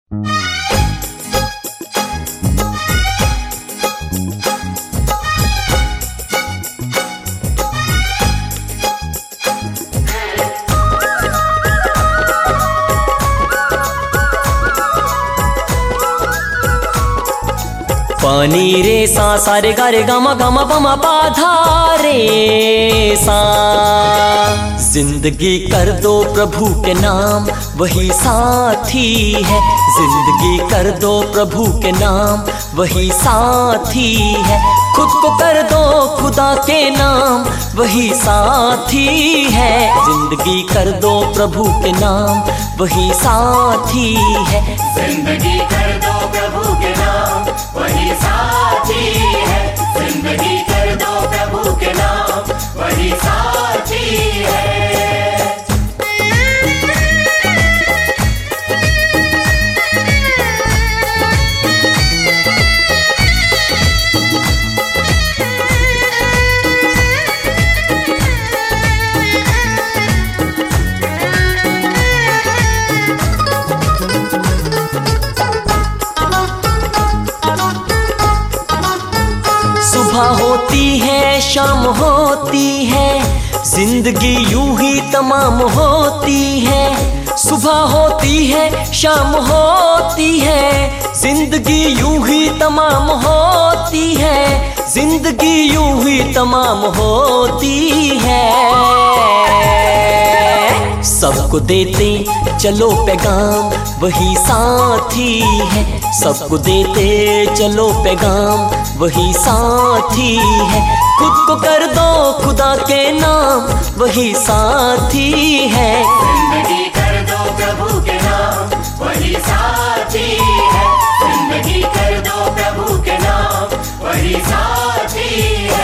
पानी रे सा सारे गा रे गा मा पमा पा धा रे सा। जिंदगी कर दो प्रभु के नाम वही साथी है, जिंदगी कर दो प्रभु के नाम वही साथी है। खुद को कर दो खुदा के नाम वही साथी है, जिंदगी कर दो प्रभु के नाम वही साथी है। जिंदगी कर दो प्रभु के नाम वही साथी है, जिंदगी कर दो प्रभु के नाम वही साथी है। सुबह होती है शाम होती है, जिंदगी यूं ही तमाम होती है। सुबह होती है शाम होती है, जिंदगी यूं ही तमाम होती है, जिंदगी यूं ही तमाम होती है। सबको देते चलो पैगाम वही साथी है, सबको देते चलो पैगाम वही साथी है। खुद को कर दो खुदा के नाम वही साथी है। जिंदगी कर दो प्रभु के नाम वही साथी है, जिंदगी कर दो प्रभु के नाम वही साथी है।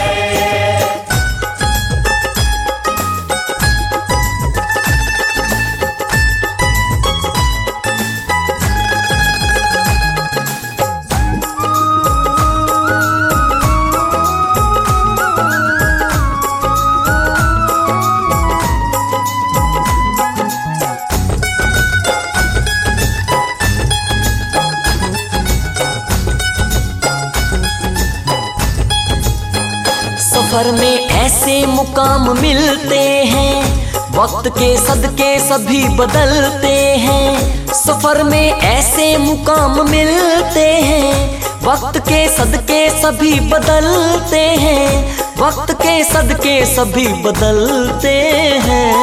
सफर में ऐसे मुकाम मिलते हैं, वक्त के सदके सभी बदलते हैं। सफर में ऐसे मुकाम मिलते हैं, वक्त के सदके सभी बदलते हैं, वक्त के सदके सभी बदलते हैं।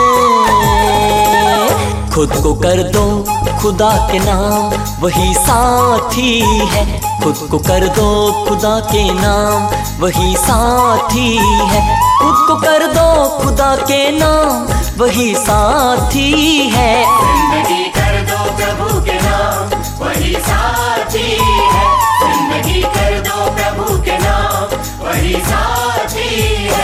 खुद को कर दो खुदा के नाम वही साथी है, खुद को कर दो खुदा के नाम वही साथी है। खुद को कर दो खुदा के नाम वही साथी है। जिंदगी कर दो प्रभु के नाम वही साथी है, जिंदगी कर दो प्रभु के नाम वही साथी है।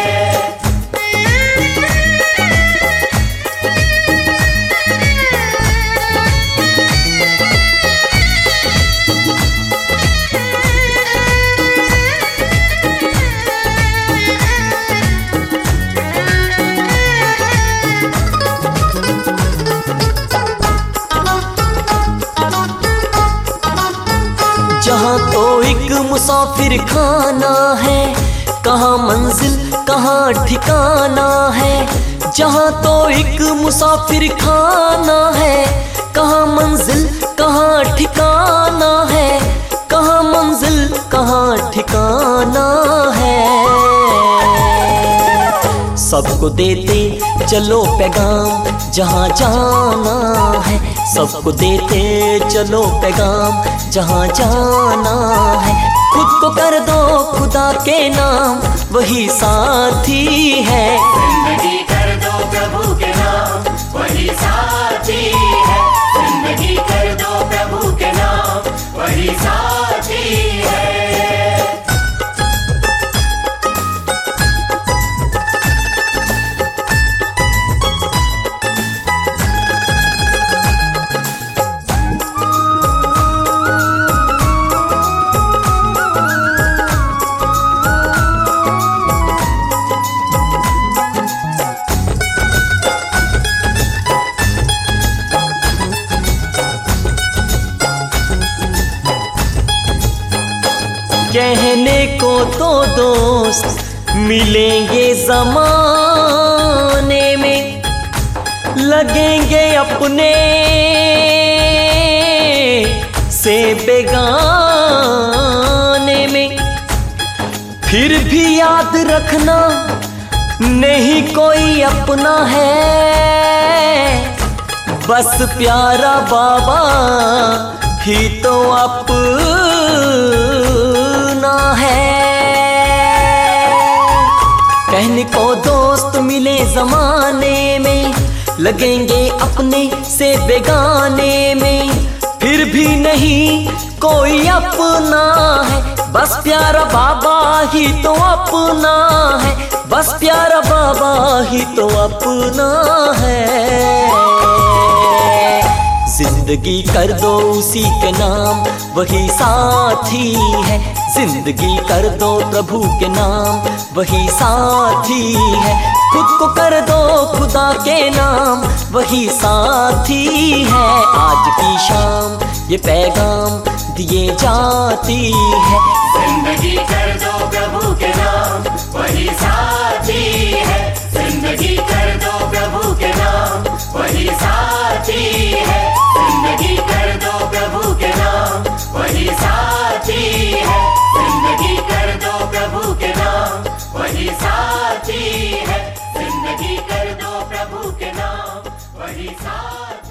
जहाँ तो एक मुसाफिर खाना है, कहाँ मंजिल कहाँ ठिकाना है। जहाँ तो एक मुसाफिर खाना है, कहाँ मंजिल कहाँ ठिकाना है, कहाँ मंजिल कहाँ ठिकाना है। सबको देते चलो पैगाम जहाँ जाना है, सबको देते चलो पैगाम जहाँ जाना है। खुद को कर दो खुदा के नाम वही साथी है। जिंदगी कर दो प्रभु के नाम वही साथी है, जिंदगी कर दो प्रभु के नाम वही साथी है। कहने को तो दोस्त मिलेंगे ज़माने में, लगेंगे अपने से बेगाने में। फिर भी याद रखना नहीं कोई अपना है, बस प्यारा बाबा ही तो अपना है। कहने को दोस्त मिले ज़माने में, लगेंगे अपने से बेगाने में। फिर भी नहीं कोई अपना है, बस प्यारा बाबा ही तो अपना है, बस प्यारा बाबा ही तो अपना है। जिंदगी कर दो उसी के नाम, वही साथी है। जिंदगी कर दो प्रभु के नाम, वही साथी है। खुद को कर दो खुदा के नाम, वही साथी है। आज की शाम ये पैगाम दिए जाती है। जिंदगी कर दो प्रभु के नाम, वही साथी है। जिंदगी कर दो प्रभु के नाम, वही साथी है। जिंदगी कर दो प्रभु के नाम, वही साथी है। जिंदगी कर दो प्रभु के नाम, वही साथी है। जिंदगी कर दो प्रभु के नाम, वही साथी